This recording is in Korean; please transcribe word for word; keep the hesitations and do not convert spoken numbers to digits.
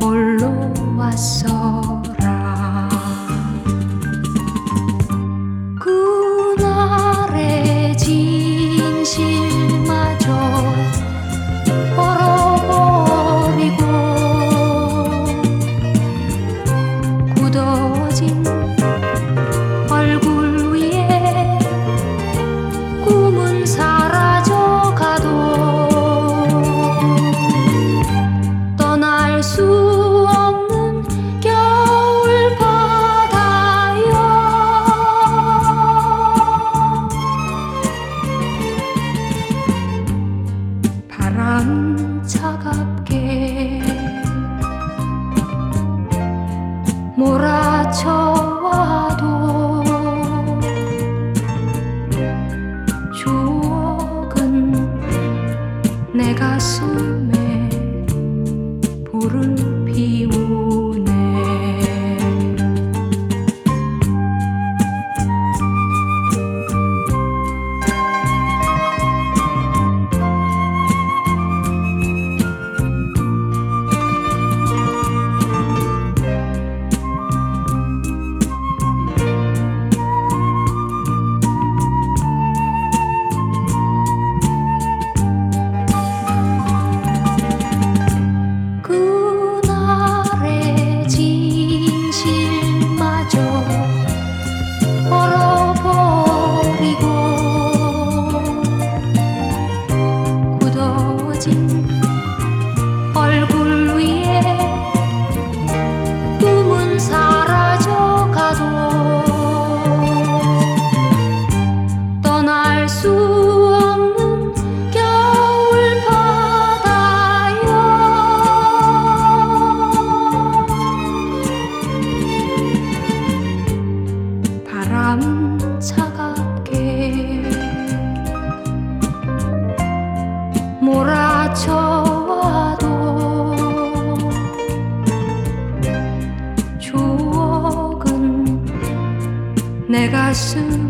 홀로 왔어라. 그날의 진실마저 얼어버리고 굳어진 얼굴 위에 꿈은 사라져가도 떠날 수 없는 겨울 바다여. 바람 차갑게 몰아쳐와도 추억은 내 가슴에 불을 피우네. 그날의 진실마저 얼어버리고 굳어진 얼굴 위에 꿈은 사라져가도 떠날 수 없는 겨울 바다여. 바람 차갑게 몰아쳐와도 추억은 내 가슴